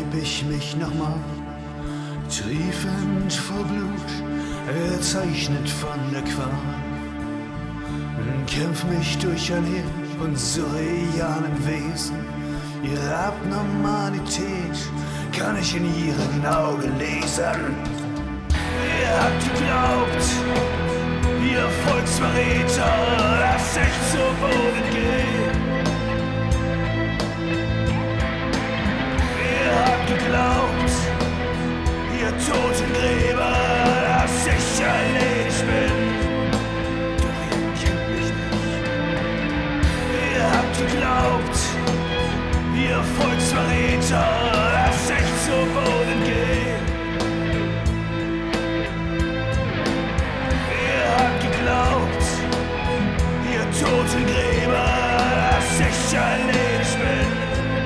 ich mich nochmal, triefend vor Blut, erzeichnet von der Qual. Kämpf mich durch ein Heer von surrealen Wesen. Ihre Abnormalität kann ich in ihren Augen lesen. Ihr habt geglaubt, ihr Volksverräter, lasst euch zu Boden gehen. Ihr habt geglaubt, ihr Totengräber, dass ich erledigt bin. Doch ihr kennt mich nicht. Ihr habt geglaubt, ihr Volksverräter, lasst euch zu Boden gehen. Ihr habt geglaubt, ihr Totengräber, dass ich erledigt bin.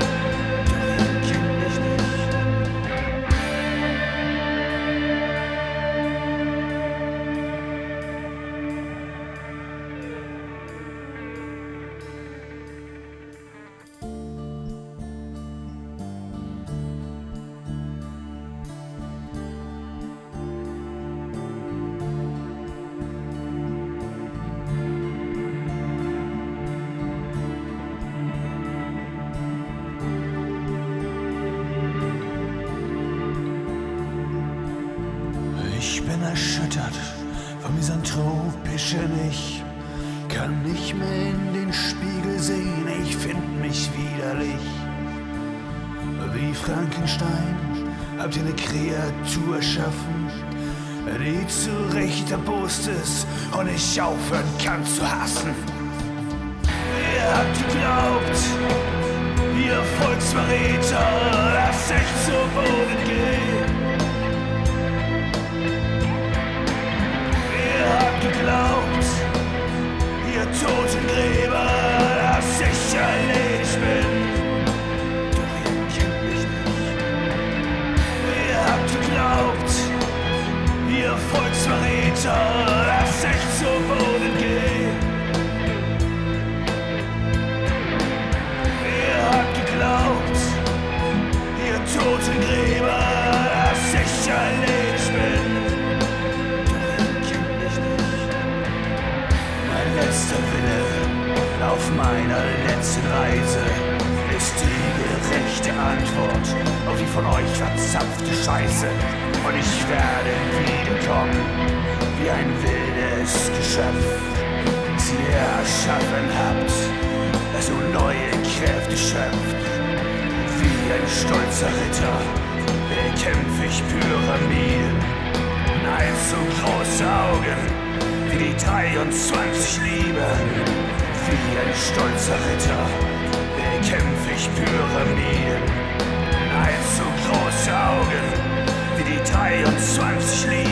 Ich bin erschüttert vom misantropischen Ich, kann nicht mehr in den Spiegel sehen, ich find mich widerlich. Wie Frankenstein habt ihr eine Kreatur erschaffen, die zu Recht erbost ist und nicht aufhören kann zu hassen. Ihr habt geglaubt, ihr Volksverräter, lasst euch zu Boden gehen. Geglaubt, ihr Totengräber, dass ich erledigt bin. Doch ihr kennt mich nicht. Ihr habt geglaubt, ihr Volksverräter, dass ich zu Boden gehe. Ihr habt geglaubt, ihr Totengräber, dass ich erledigt bin. Letzter Wille auf meiner letzten Reise ist die gerechte Antwort auf die von euch verzapfte Scheiße. Und ich werde wiederkommen wie ein wildes Geschöpf, das ihr erschaffen habt, das so neue Kräfte schöpft. Wie ein stolzer Ritter bekämpfe ich Pyramiden, nein, so große Augen wie die 23 Lieben. Wie ein stolzer Ritter bekämpfe ich Pyramiden, nein, so große Augen wie die 23 Lieben.